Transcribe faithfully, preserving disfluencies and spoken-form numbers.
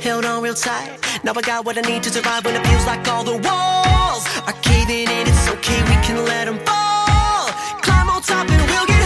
held on real tight. Now I got what I need to survive when it feels like all the walls are caving in. It's okay, we can let them fall. Climb on top and we'll get